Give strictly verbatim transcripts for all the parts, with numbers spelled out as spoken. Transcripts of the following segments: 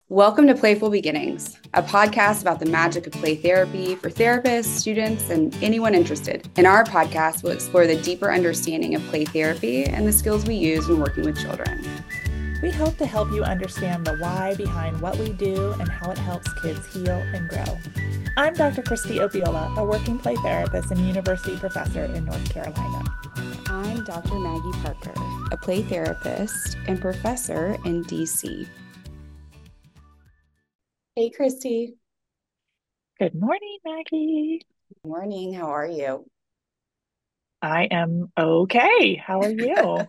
Welcome to Playful Beginnings, a podcast about the magic of play therapy for therapists, students, and anyone interested. In our podcast, we'll explore the deeper understanding of play therapy and the skills we use when working with children. We hope to help you understand the why behind what we do and how it helps kids heal and grow. I'm Doctor Christy Opiola, a working play therapist and university professor in North Carolina. I'm Doctor Maggie Parker, a play therapist and professor in D C. Hey, Christy. Good morning, Maggie. Good morning. How are you? I am okay. How are you?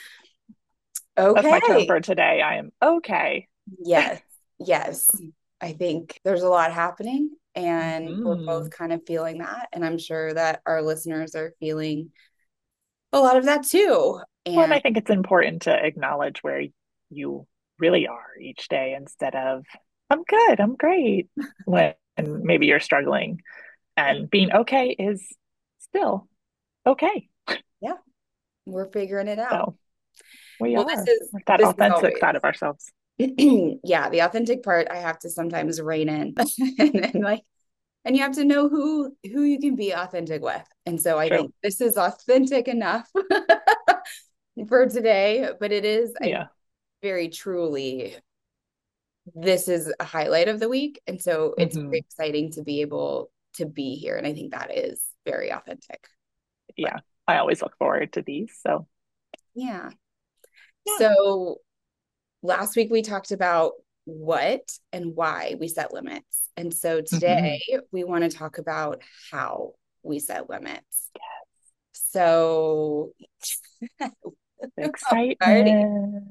Okay. That's my term for today. I am okay. Yes. Yes. I think there's a lot happening and Mm. we're both kind of feeling that. And I'm sure that our listeners are feeling a lot of that too. And, well, and I think it's important to acknowledge where you really are each day instead of, I'm good, I'm great, when maybe you're struggling. And being okay is still okay. Yeah, we're figuring it out. So we well, are. this is We're that this is authentic always. side of ourselves. Yeah, the authentic part I have to sometimes rein in and, and like and you have to know who who you can be authentic with. And so I True. think this is authentic enough for today, but it is Yeah. I very truly this is a highlight of the week. And so it's Mm-hmm. very exciting to be able to be here. And I think that is very authentic. Yeah. But, I always look forward to these. So yeah. yeah. So last week we talked about what and why we set limits. And so today mm-hmm. we want to talk about how we set limits. Yes. So excitement. Party.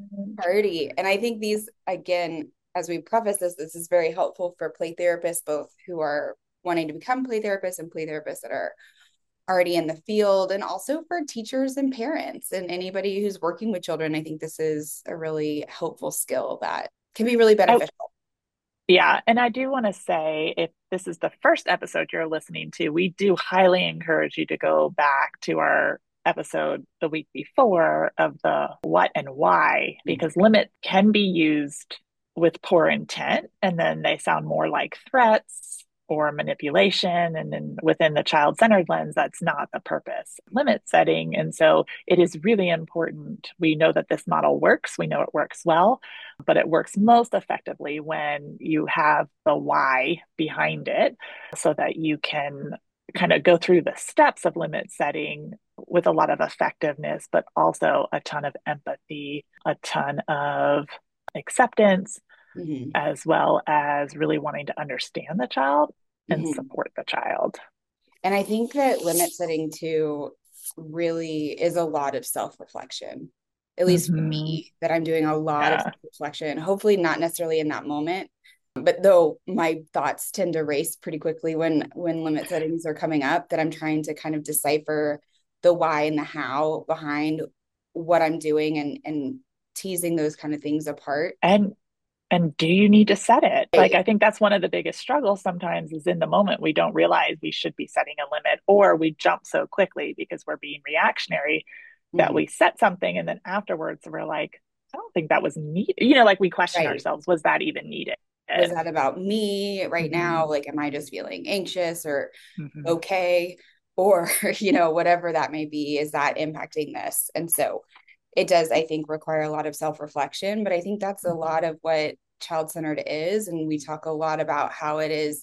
Party. And I think these, again, as we preface this, this is very helpful for play therapists, both who are wanting to become play therapists and play therapists that are already in the field, and also for teachers and parents and anybody who's working with children. I think this is a really helpful skill that can be really beneficial. I, yeah. And I do want to say, if this is the first episode you're listening to, we do highly encourage you to go back to our episode the week before of the what and why, because mm-hmm. limit can be used with poor intent, and then they sound more like threats or manipulation. And then within the child-centered lens, that's not the purpose. Limit setting. And so it is really important. We know that this model works. We know it works well, but it works most effectively when you have the why behind it so that you can kind of go through the steps of limit setting with a lot of effectiveness, but also a ton of empathy, a ton of acceptance, mm-hmm. as well as really wanting to understand the child and mm-hmm. support the child. And I think that limit setting too really is a lot of self-reflection, at least mm-hmm. for me, that I'm doing a lot yeah. of self-reflection, hopefully not necessarily in that moment, but though my thoughts tend to race pretty quickly when when limit settings are coming up, that I'm trying to kind of decipher the why and the how behind what I'm doing, and and teasing those kind of things apart. And and do you need to set it? Like, I think that's one of the biggest struggles sometimes, is in the moment we don't realize we should be setting a limit, or we jump so quickly because we're being reactionary mm-hmm. that we set something, and then afterwards we're like, I don't think that was needed. You know, like we question right. ourselves, was that even needed? Was that about me right mm-hmm. now? Like, am I just feeling anxious or mm-hmm. okay? Or, you know, whatever that may be, is that impacting this? And so it does, I think, require a lot of self-reflection, but I think that's a lot of what child-centered is. And we talk a lot about how it is,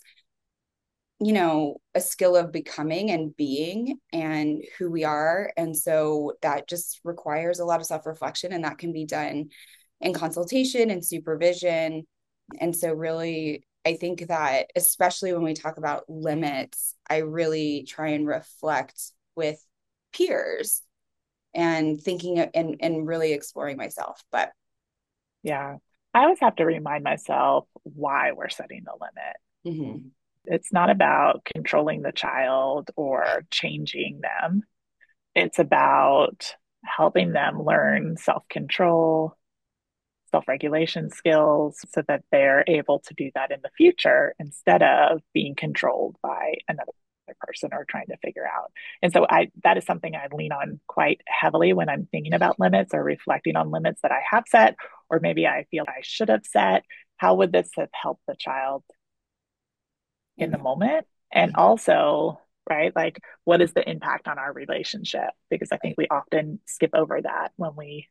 you know, a skill of becoming and being and who we are. And so that just requires a lot of self-reflection, and that can be done in consultation and supervision. And so really, I think that especially when we talk about limits, I really try and reflect with peers and thinking and, and really exploring myself. But yeah, I always have to remind myself why we're setting the limit. Mm-hmm. It's not about controlling the child or changing them. It's about helping them learn self-control, self-regulation skills, so that they're able to do that in the future instead of being controlled by another person or trying to figure out. And so I that is something I lean on quite heavily when I'm thinking about limits or reflecting on limits that I have set, or maybe I feel I should have set, how would this have helped the child in the Mhm. moment? And also, right, like what is the impact on our relationship? Because I think Right. we often skip over that when we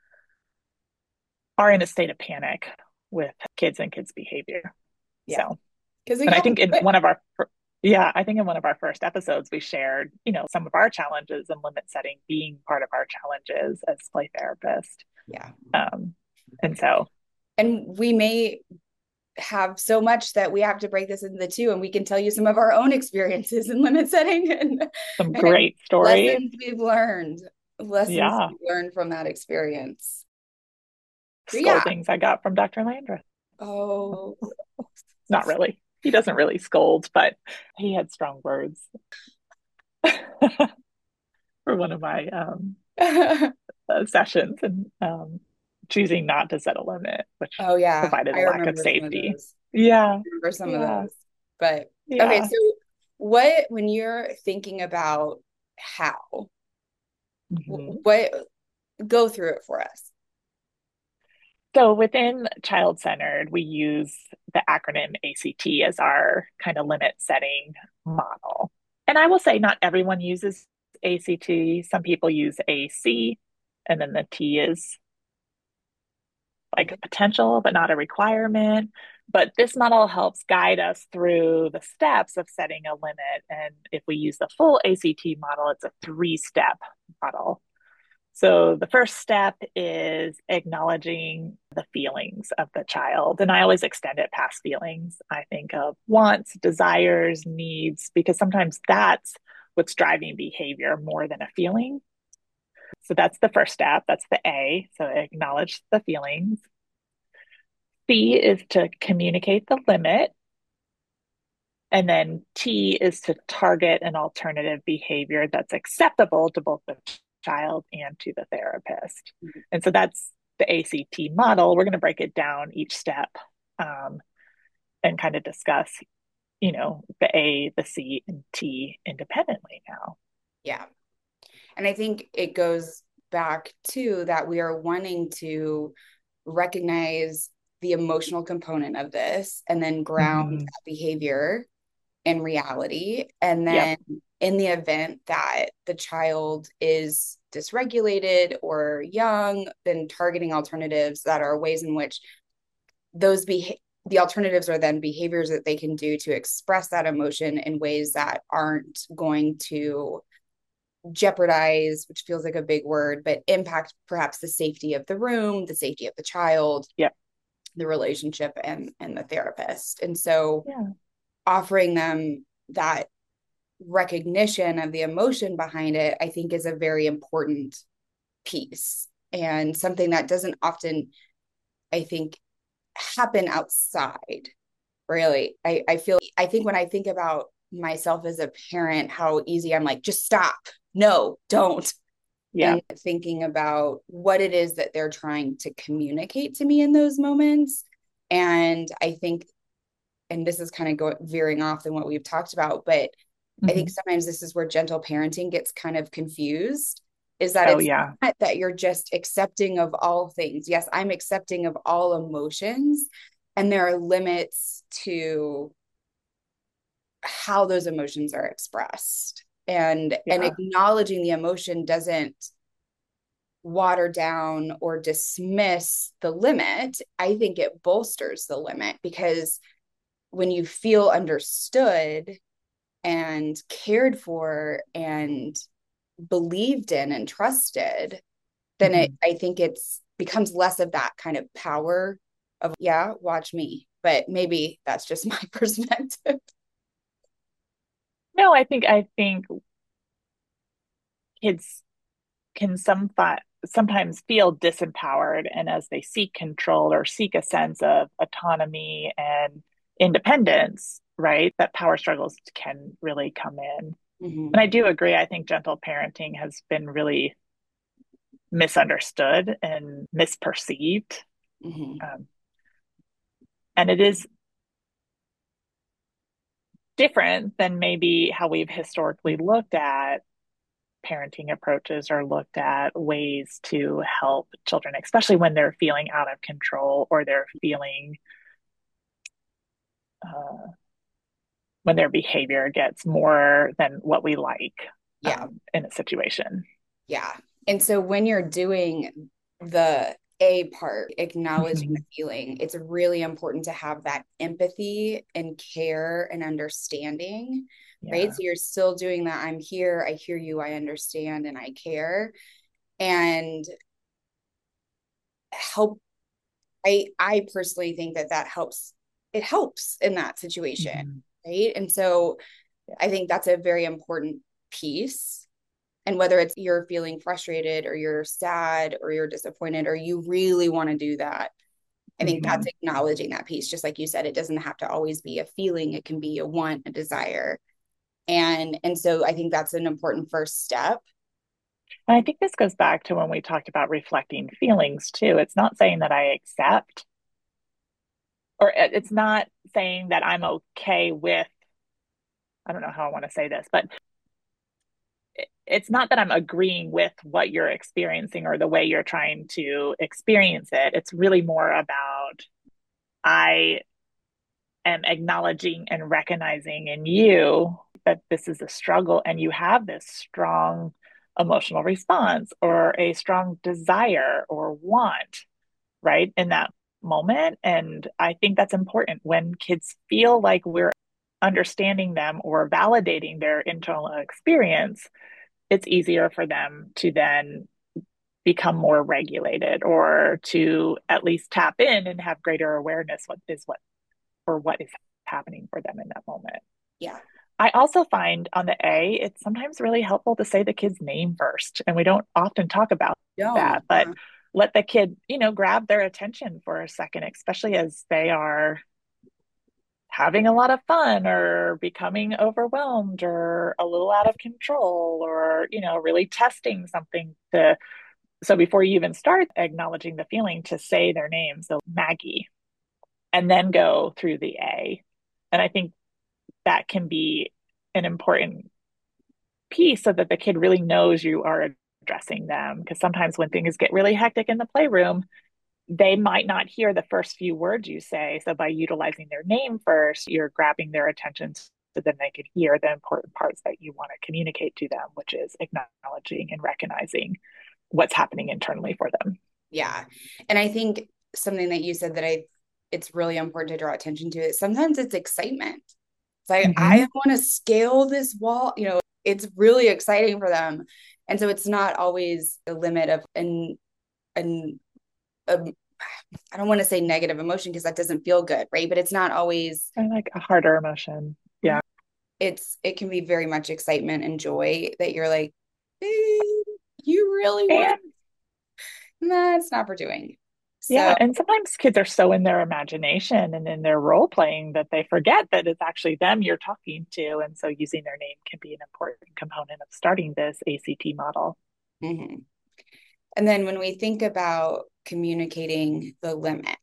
are in a state of panic with kids and kids' behavior. Yeah. So, Because we and I have to think do in it. one of our, yeah, I think in one of our first episodes, we shared, you know, some of our challenges and limit setting being part of our challenges as play therapists. Yeah. Um, and so, And we may have so much that we have to break this into the two, and we can tell you some of our own experiences in limit setting and, some and great stories. lessons we've learned, lessons Yeah. we've learned from that experience. But yeah. Scoldings I got from doctor Landreth. Oh. Not really. He doesn't really scold, but he had strong words for one of my um, uh, sessions and um, choosing not to set a limit, which Oh yeah, provided I a lack of remember some of safety. those. Yeah. I remember some of Yeah. those. But okay, Yeah. so what when you're thinking about how, Mhm. what go through it for us. So within child centered, we use the acronym A C T as our kind of limit setting model. And I will say, not everyone uses A C T. Some people use A C, and then the T is like Okay. a potential, but not a requirement. But this model helps guide us through the steps of setting a limit. And if we use the full A C T model, it's a three step model. So the first step is acknowledging the feelings of the child. And I always extend it past feelings. I think of wants, desires, needs, because sometimes that's what's driving behavior more than a feeling. So that's the first step. That's the A. So acknowledge the feelings. C is to communicate the limit. And then T is to target an alternative behavior that's acceptable to both the child and to the therapist. And so that's the A C T model. We're going to break it down each step um, and kind of discuss, you know, the A, the C, and T independently now. Yeah. And I think it goes back to that we are wanting to recognize the emotional component of this and then ground Mm-hmm. that behavior in reality. And Yep. then in the event that the child is dysregulated or young, then targeting alternatives that are ways in which those be the alternatives are then behaviors that they can do to express that emotion in ways that aren't going to jeopardize, which feels like a big word, but impact perhaps the safety of the room, the safety of the child, Yep. the relationship and and the therapist. And so Yeah. offering them that recognition of the emotion behind it, I think is a very important piece and something that doesn't often, I think, happen outside. Really. I, I feel I think when I think about myself as a parent, how easy I'm like, just stop. No, don't. Yeah. And thinking about what it is that they're trying to communicate to me in those moments. And I think, and this is kind of going veering off than what we've talked about, but I think Mm-hmm. sometimes this is where gentle parenting gets kind of confused is that Oh, it's yeah. not that you're just accepting of all things. Yes, I'm accepting of all emotions, and there are limits to how those emotions are expressed. And and Yeah. acknowledging the emotion doesn't water down or dismiss the limit. I think it bolsters the limit because when you feel understood and cared for and believed in and trusted, then it Mm-hmm. I think it's becomes less of that kind of power of yeah, watch me. But maybe that's just my perspective. No, I think, I think kids can some sometimes feel disempowered, and as they seek control or seek a sense of autonomy and independence, right, that power struggles can really come in. And Mm-hmm. I do agree. I think gentle parenting has been really misunderstood and misperceived. Mm-hmm. Um, and it is different than maybe how we've historically looked at parenting approaches or looked at ways to help children, especially when they're feeling out of control or they're feeling when their behavior gets more than what we like Yeah. um, in a situation. Yeah. And so when you're doing the A part, acknowledging the Mhm. feeling, it's really important to have that empathy and care and understanding, right? Yeah. So you're still doing that. I'm here. I hear you. I understand and I care. And help. I I personally think that that helps. It helps in that situation, Mhm. right? And so I think that's a very important piece. And whether it's you're feeling frustrated or you're sad or you're disappointed or you really want to do that, I think that's Mhm. acknowledging that piece. Just like you said, it doesn't have to always be a feeling, it can be a want, a desire. And and so I think that's an important first step. And I think this goes back to when we talked about reflecting feelings too. It's not saying that I accept, or it's not saying that I'm okay with, I don't know how I want to say this, but it's not that I'm agreeing with what you're experiencing or the way you're trying to experience it. It's really more about I am acknowledging and recognizing in you that this is a struggle and you have this strong emotional response or a strong desire or want, right, in that moment. And I think that's important when kids feel like we're understanding them or validating their internal experience. It's easier for them to then become more regulated or to at least tap in and have greater awareness what is what or what is happening for them in that moment. Yeah. I also find on the A, it's sometimes really helpful to say the kid's name first. And we don't often talk about Don't. that, but Uh, let the kid, you know, grab their attention for a second, especially as they are having a lot of fun or becoming overwhelmed or a little out of control or, you know, really testing something to. So before you even start acknowledging the feeling, to say their name. So Maggie, and then go through the A. And I think that can be an important piece so that the kid really knows you are addressing them. Because sometimes when things get really hectic in the playroom, they might not hear the first few words you say. So by utilizing their name first, you're grabbing their attention so then they can hear the important parts that you want to communicate to them, which is acknowledging and recognizing what's happening internally for them. yeah. And I think something that you said that I it's really important to draw attention to it. Sometimes it's excitement. It's like I Mm-hmm. want to scale this wall, you know, it's really exciting for them. And so it's not always the limit of an an a, I don't want to say negative emotion because that doesn't feel good, right? But it's not always And like a harder emotion. Yeah. it's it can be very much excitement and joy that you're like, eh, you really want And nah, it's not for doing. So yeah, and sometimes kids are so in their imagination and in their role playing that they forget that it's actually them you're talking to. And so using their name can be an important component of starting this A C T model. mhm. And then when we think about communicating the limit,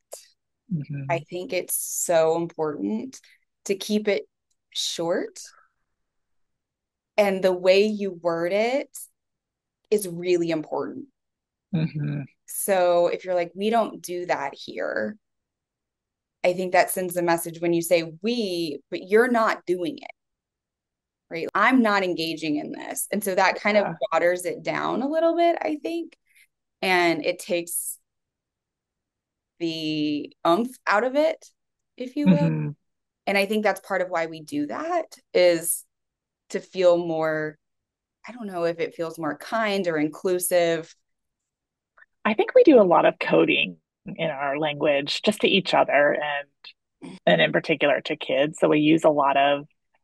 I Mm-hmm. think it's so important to keep it short. And the way you word it is really important. Mm-hmm. So if you're like, we don't do that here, I think that sends a message when you say we, but you're not doing it, right? I'm not engaging in this. And so that kind of Yeah. waters it down a little bit, I think. And it takes the umph out of it, if you will. Mm-hmm. And I think that's part of why we do that is to feel more, I don't know if it feels more kind or inclusive. I think we do a lot of coding in our language just to each other and and in particular to kids. So we use a lot of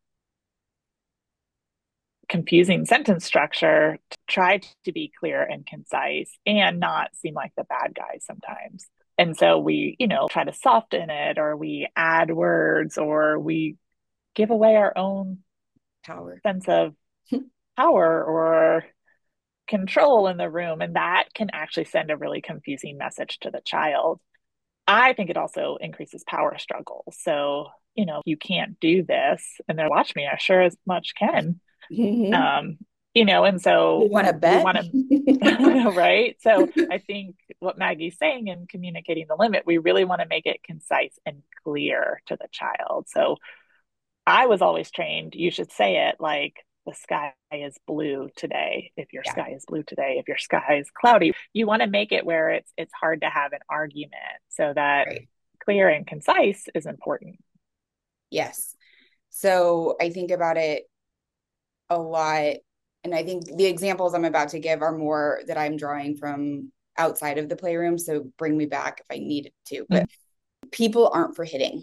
confusing sentence structure to try to be clear and concise and not seem like the bad guy sometimes. And so we, you know, try to soften it or we add words or we give away our own Power. sense of power or control in the room. And that can actually send a really confusing message to the child. I think it also increases power struggles. So, you know, you can't do this. And they're watch me, I sure as much can. Mm-hmm. Um, you know, and You so want to we bet? want to, right? So I think what Maggie's saying in communicating the limit, we really want to make it concise and clear to the child. So I was always trained, you should say it like, the sky is blue today. If your Yeah. sky is blue today, if your sky is cloudy, you want to make it where it's it's hard to have an argument, so that Right. clear and concise is important. Yes. So I think about it a lot. And I think the examples I'm about to give are more that I'm drawing from outside of the playroom. So bring me back if I needed to. But people aren't for hitting.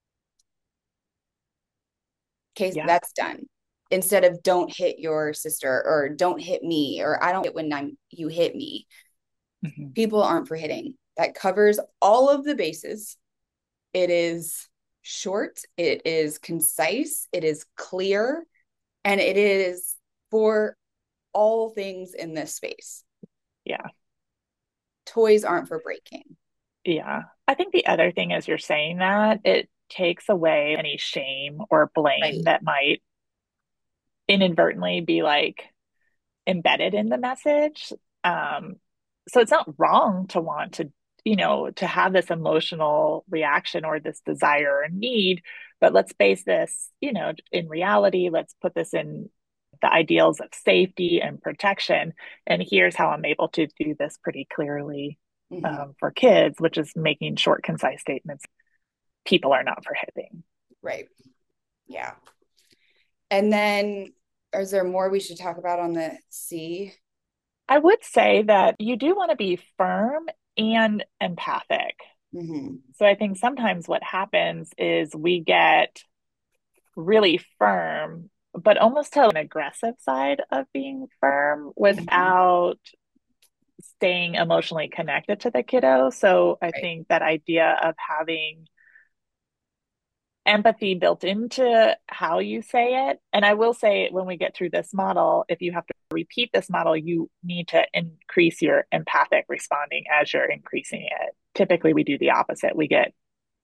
Okay, so Yeah. that's done. Instead of don't hit your sister or don't hit me or I don't hit when I'm you hit me. Mm-hmm. People aren't for hitting. That covers all of the bases. It is short, it is concise, it is clear, and it is for all things in this space. Yeah. Toys aren't for breaking. Yeah. I think the other thing is, you're saying that it takes away any shame or blame Right. that might inadvertently be like embedded in the message. Um, so it's not wrong to want to, you know, to have this emotional reaction or this desire or need, but let's base this, you know, in reality. Let's put this in the ideals of safety and protection. And here's how I'm able to do this pretty clearly Mm-hmm. um, for kids, which is making short, concise statements. People are not for hitting. Right. Yeah. And then is there more we should talk about on the C? I would say that you do want to be firm and empathic. Mm-hmm. So I think sometimes what happens is we get really firm, but almost to an aggressive side of being firm Mm-hmm. without staying emotionally connected to the kiddo. So I Right. think that idea of having empathy built into how you say it. And I will say, when we get through this model, if you have to repeat this model, you need to increase your empathic responding as you're increasing it. Typically, we do the opposite. We get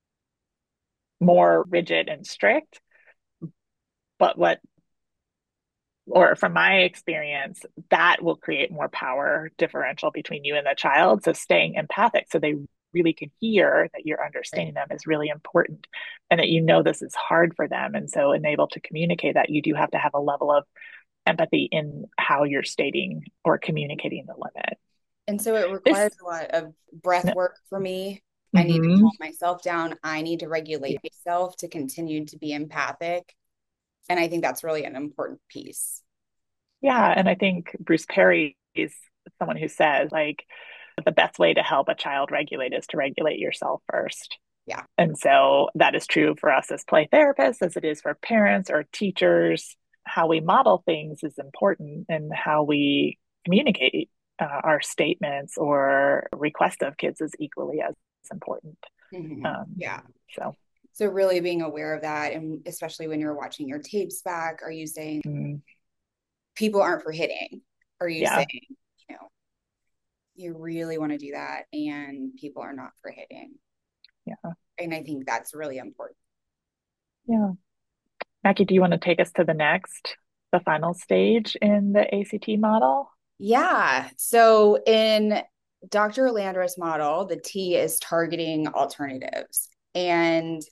more rigid and strict. But what, or from my experience, that will create more power differential between you and the child. So staying empathic so they really can hear that you're Right. understanding them is really important, and that you know this is hard for them. And so, and able to communicate that, you do have to have a level of empathy in how you're stating or communicating the limit. And so it This, requires a lot of breath work for me. I need to mm-hmm. calm myself down. I need to regulate myself to continue to be empathic. And I think that's really an important piece. Yeah. And I think Bruce Perry is someone who says, like, the best way to help a child regulate is to regulate yourself first. Yeah. And so that is true for us as play therapists, as it is for parents or teachers. How we model things is important, and how we communicate uh, our statements or request of kids is equally as important. Mm-hmm. Um, Yeah. so, So really being aware of that, and especially when you're watching your tapes back, are you saying mm, people aren't for hitting? Are you yeah, saying, you know, you really want to do that and people are not for hitting? yeah, And I think that's really important. yeah. Mackie, do you want to take us to the next, the final stage in the A C T model? Yeah. So in Doctor Landris' model, the T is targeting alternatives. And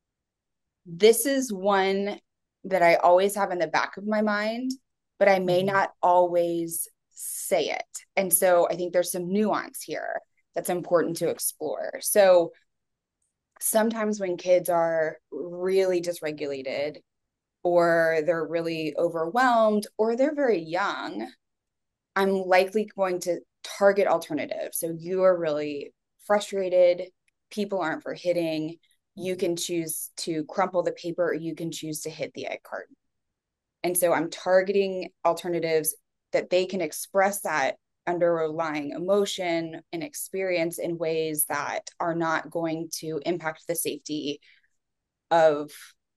this is one that I always have in the back of my mind, but I may Mm-hmm. not always say it. And so I think there's some nuance here that's important to explore. So sometimes when kids are really dysregulated, or they're really overwhelmed, or they're very young, I'm likely going to target alternatives. So you are really frustrated, people aren't for hitting. You can choose to crumple the paper, or you can choose to hit the egg carton. And so I'm targeting alternatives that they can express that underlying emotion and experience in ways that are not going to impact the safety of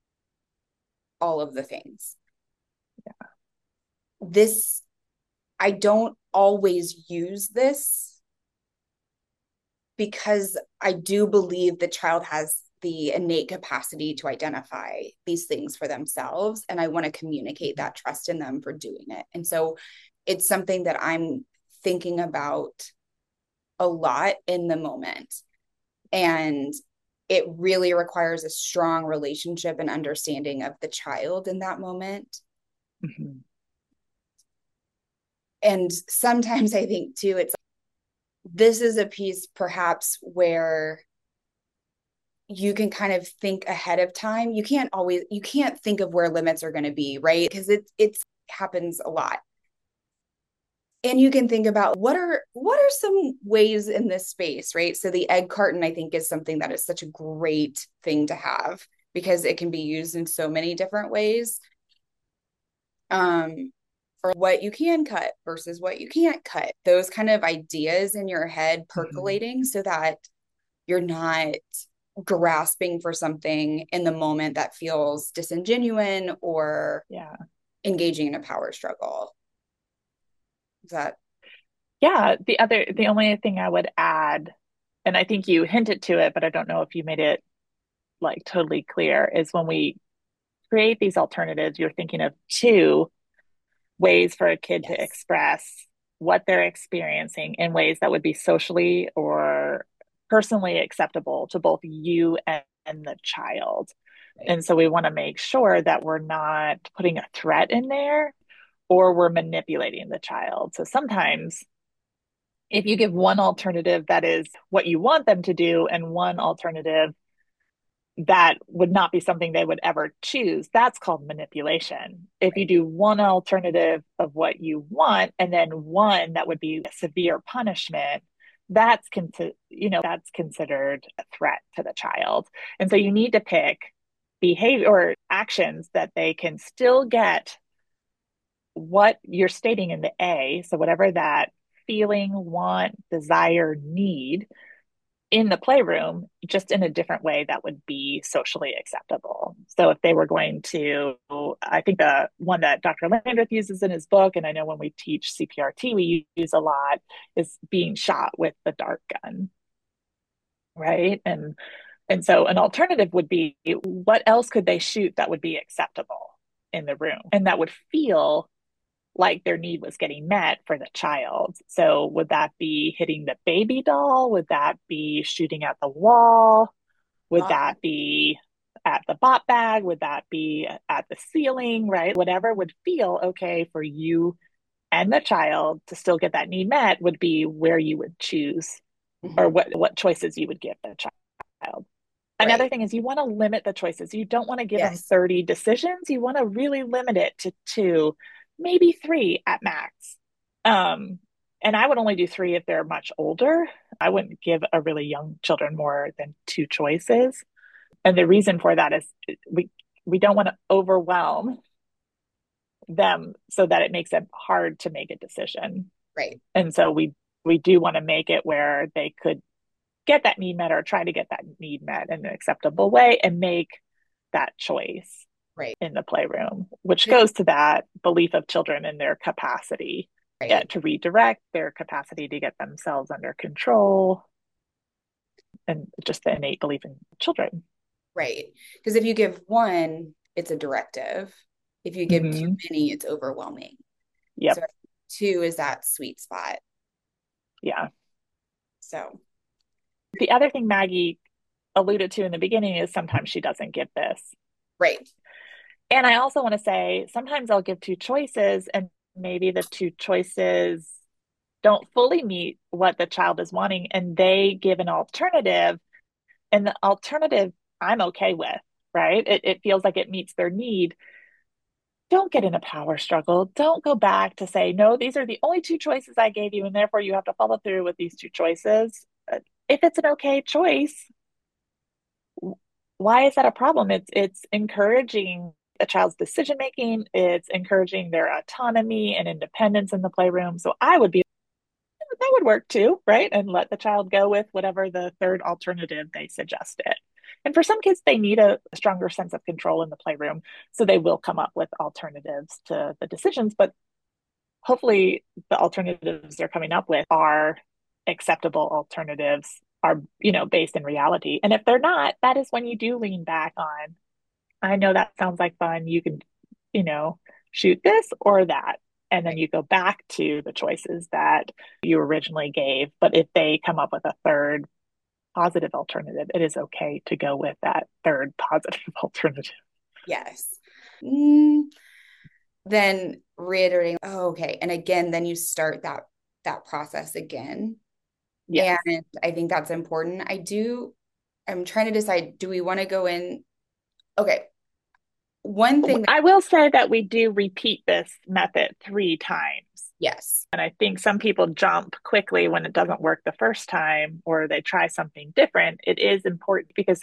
all of the things. Yeah. This, I don't always use this because I do believe the child has the innate capacity to identify these things for themselves. And I want to communicate Mm-hmm. that trust in them for doing it. And so it's something that I'm thinking about a lot in the moment. And it really requires a strong relationship and understanding of the child in that moment. Mm-hmm. And sometimes I think too, it's this is a piece perhaps where you can kind of think ahead of time. You can't always, you can't think of where limits are going to be, right? Because it it's happens a lot. And you can think about what are what are some ways in this space, right? So the egg carton, I think, is something that is such a great thing to have because it can be used in so many different ways. Um, for what you can cut versus what you can't cut. Those kind of ideas in your head percolating mm-hmm. so that you're not grasping for something in the moment that feels disingenuous or yeah. engaging in a power struggle. Is that? Yeah. The other, the only thing I would add, and I think you hinted to it, but I don't know if you made it like totally clear, is when we create these alternatives, you're thinking of two ways for a kid yes. to express what they're experiencing in ways that would be socially or personally acceptable to both you and, and the child. Right. And so we want to make sure that we're not putting a threat in there or we're manipulating the child. So sometimes if you give one alternative that is what you want them to do and one alternative that would not be something they would ever choose, that's called manipulation. If you do one alternative of what you want and then one that would be a severe punishment, that's con- you know that's considered a threat to the child. And so you need to pick behavior or actions that they can still get what you're stating in the A, so whatever that feeling, want, desire, need in the playroom, just in a different way that would be socially acceptable. So if they were going to, I think the one that Doctor Landreth uses in his book, and I know when we teach C P R T, we use a lot, is being shot with the dart gun, right? And and so an alternative would be, what else could they shoot that would be acceptable in the room and that would feel like their need was getting met for the child. So would that be hitting the baby doll? Would that be shooting at the wall? Would wow. that be at the bot bag? Would that be at the ceiling, right? Whatever would feel okay for you and the child to still get that need met would be where you would choose mm-hmm. or what, what choices you would give the child. Right. Another thing is you want to limit the choices. You don't want to give yes. them thirty decisions. You want to really limit it to two, maybe three at max. Um, and I would only do three if they're much older. I wouldn't give a really young children more than two choices. And the reason for that is we we don't want to overwhelm them so that it makes it hard to make a decision. Right. And so we we do want to make it where they could get that need met or try to get that need met in an acceptable way and make that choice right. in the playroom, which goes to that belief of children in their capacity right. uh, to redirect, their capacity to get themselves under control, and just the innate belief in children. Right. Because if you give one, it's a directive. If you give mm-hmm. too many, it's overwhelming. Yep. So two is that sweet spot. Yeah. So the other thing Maggie alluded to in the beginning is sometimes she doesn't get this. Right. And I also want to say, sometimes I'll give two choices and maybe the two choices don't fully meet what the child is wanting and they give an alternative and the alternative I'm okay with, right? It, it feels like it meets their need. Don't get in a power struggle. Don't go back to say, no, these are the only two choices I gave you and therefore you have to follow through with these two choices. If it's an okay choice, why is that a problem? It's it's encouraging a child's decision making. It's encouraging their autonomy and independence in the playroom. So I would be that would work too, right? And let the child go with whatever the third alternative they suggested. And for some kids, they need a stronger sense of control in the playroom, so they will come up with alternatives to the decisions. But hopefully, the alternatives they're coming up with are acceptable alternatives, are, you know, based in reality. And if they're not, that is when you do lean back on, I know that sounds like fun. You can, you know, shoot this or that. And then you go back to the choices that you originally gave. But if they come up with a third positive alternative, it is okay to go with that third positive alternative. Yes. Mm, then reiterating, oh, okay. And again, then you start that that process again. Yes. And I think that's important. I do, I'm trying to decide, do we want to go in? Okay. One thing that, I will say that we do repeat this method three times. yes. And I think some people jump quickly when it doesn't work the first time or they try something different. It is important because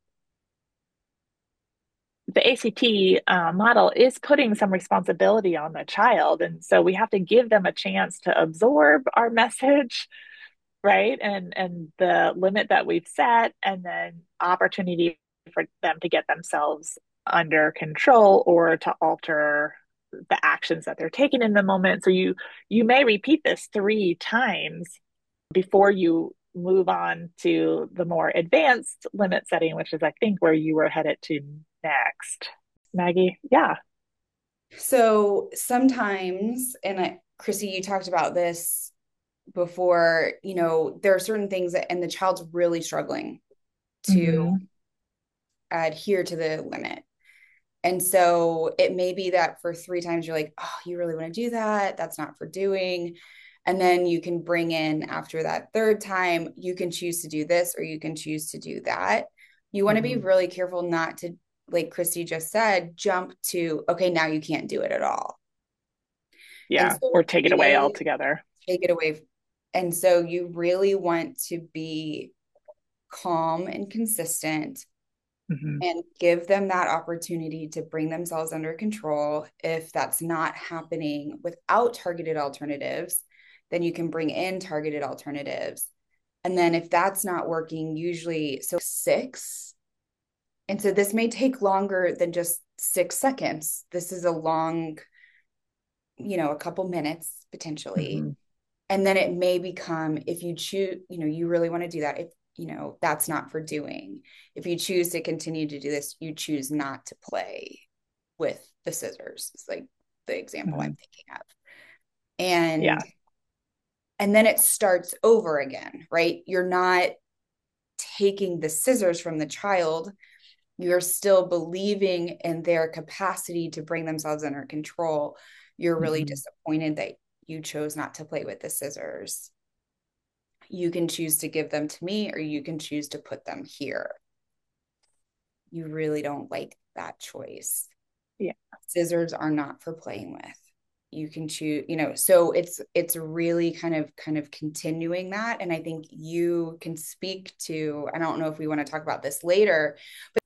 the A C T uh, model is putting some responsibility on the child. And so we have to give them a chance to absorb our message, right? And and the limit that we've set, and then opportunity for them to get themselves under control or to alter the actions that they're taking in the moment. So you you may repeat this three times before you move on to the more advanced limit setting, which is I think where you were headed to next. Maggie, yeah. So sometimes, and I, Chrissy, you talked about this before, you know, there are certain things that, and the child's really struggling to Mm-hmm. adhere to the limit. And so it may be that for three times you're like, oh, you really want to do that? That's not for doing. And then you can bring in after that third time, you can choose to do this or you can choose to do that. You want to be Mm-hmm. really careful not to, like Christy just said, jump to, okay, now you can't do it at all. And Yeah, so or take it away really altogether. take it away. And so you really want to be calm and consistent Mm-hmm. and give them that opportunity to bring themselves under control. If that's not happening without targeted alternatives, then you can bring in targeted alternatives. And then if that's not working, usually, so six. And so this may take longer than just six seconds. This is a long, you know, a couple minutes potentially. Mm-hmm. And then it may become, if you choose, you know, you really want to do that, if you know that's not for doing, if you choose to continue to do this, you choose not to play with the scissors. It's like the example Mm-hmm. I'm thinking of. And Yeah. and then it starts over again, right? You're not taking the scissors from the child, you're still believing in their capacity to bring themselves under control. You're really Mm-hmm. disappointed that you chose not to play with the scissors. You can choose to give them to me or you can choose to put them here. You really don't like that choice. Yeah. Scissors are not for playing with. You can choose, you know, so it's it's really kind of kind of continuing that. And I think you can speak to, I don't know if we want to talk about this later, but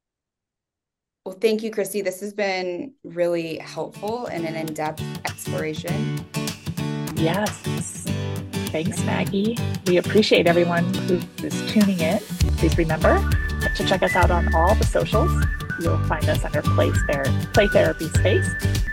well, thank you, Christy. This has been really helpful and an in-depth exploration. Yes. Thanks, Maggie. We appreciate everyone who is tuning in. Please remember to check us out on all the socials. You'll find us under Play, Ther- Play Therapy Space.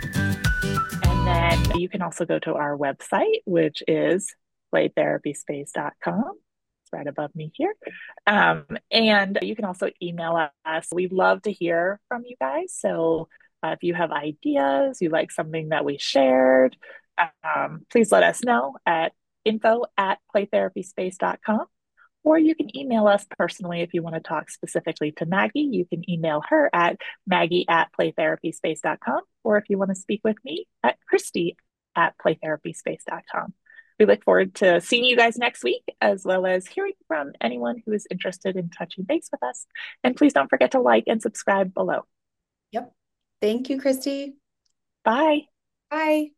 And then you can also go to our website, which is play therapy space dot com. It's right above me here. Um, and you can also email us. We'd love to hear from you guys. So uh, if you have ideas, you like something that we shared, um, please let us know at info at play therapy space dot com. Or you can email us personally if you want to talk specifically to Maggie. You can email her at maggie at play therapy space dot com. Or if you want to speak with me, at Christy at play therapy space dot com. We look forward to seeing you guys next week, as well as hearing from anyone who is interested in touching base with us. And please don't forget to like and subscribe below. Yep. Thank you, Christy. Bye. Bye.